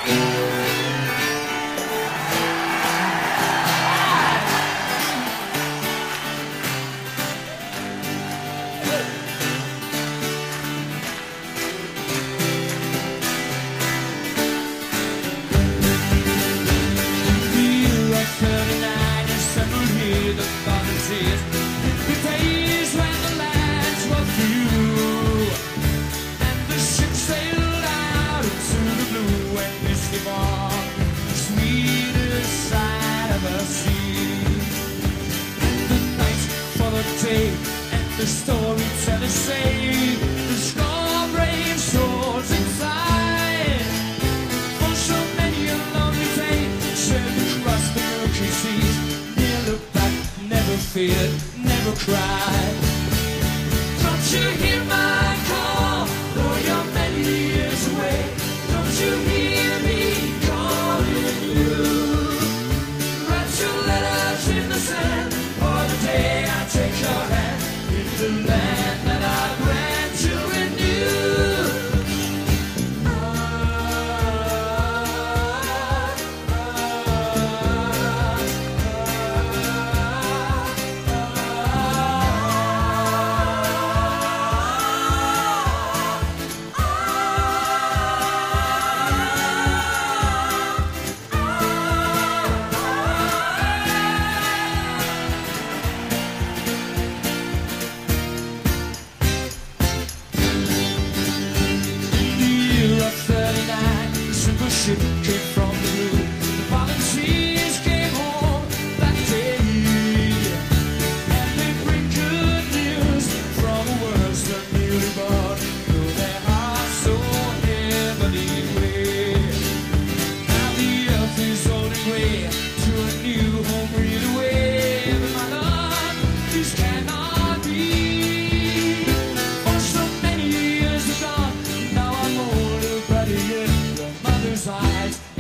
And the storytellers say the scar brave swords inside. For so many a lonely day, sailed across the milky seas. Never looked back, never feared, never cried. Don't you hear my call, though you're many years away? Don't you hear me calling you? Write your letters in the sand, for the day I take your hand into the land that our grandchildren knew. Ship came from the blue. The volunteers came home that day, and they bring good news from a world so newly born, though their hearts so heavily weigh. Now the earth is old and grey, to a new home read away. But my love, this cannot be. For so many years are gone, now I'm older, but yet eyes